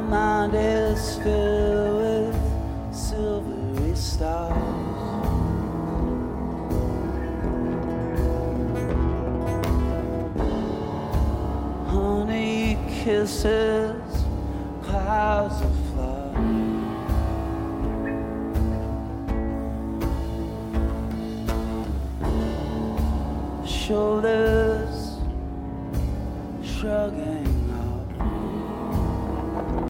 mind is filled with silvery stars. Honey kisses clouds of flour. Shoulders shrugging.